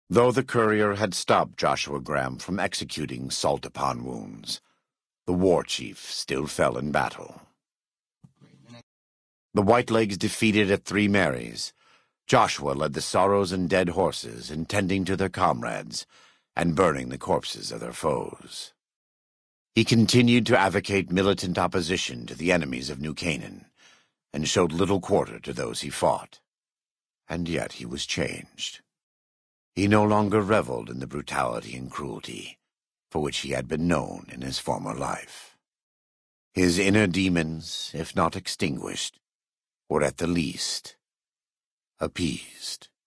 Though the courier had stopped Joshua Graham from executing Salt upon Wounds, the war chief still fell in battle. The Whitelegs defeated at Three Marys, Joshua led the Sorrows and Dead Horses in tending to their comrades and burning the corpses of their foes. He continued to advocate militant opposition to the enemies of New Canaan, and showed little quarter to those he fought. And yet he was changed. He no longer reveled in the brutality and cruelty for which he had been known in his former life. His inner demons, if not extinguished, were at the least appeased.